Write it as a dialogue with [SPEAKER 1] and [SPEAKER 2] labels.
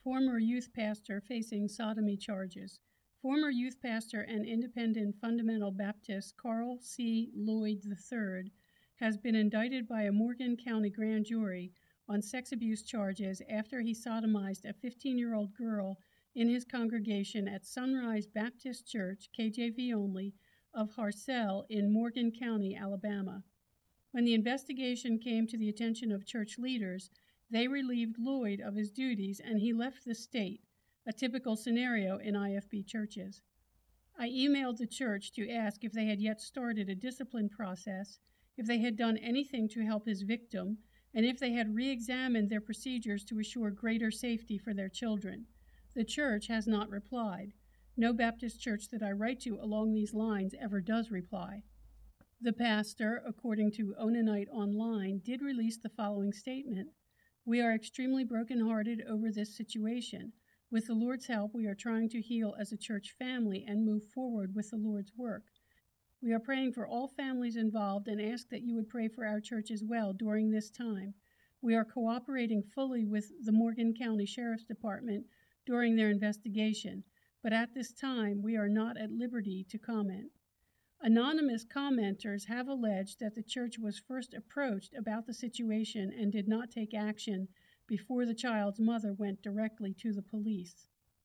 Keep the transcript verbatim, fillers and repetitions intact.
[SPEAKER 1] former youth pastor facing sodomy charges. Former youth pastor and independent fundamental Baptist Carl C. Lloyd the third has been indicted by a Morgan County grand jury on sex abuse charges after he sodomized a fifteen-year-old girl in his congregation at Sunrise Baptist Church, K J V only, of Harcel in Morgan County, Alabama. When the investigation came to the attention of church leaders, they relieved Lloyd of his duties and he left the state, a typical scenario in I F B churches. I emailed the church to ask if they had yet started a discipline process, if they had done anything to help his victim, and if they had re-examined their procedures to assure greater safety for their children. The church has not replied. No Baptist church that I write to along these lines ever does reply. The pastor, according to Onanite Online, did release the following statement. We are extremely brokenhearted over this situation. With the Lord's help, we are trying to heal as a church family and move forward with the Lord's work. We are praying for all families involved and ask that you would pray for our church as well during this time. We are cooperating fully with the Morgan County Sheriff's Department during their investigation, but at this time we are not at liberty to comment. Anonymous commenters have alleged that the church was first approached about the situation and did not take action before the child's mother went directly to the police.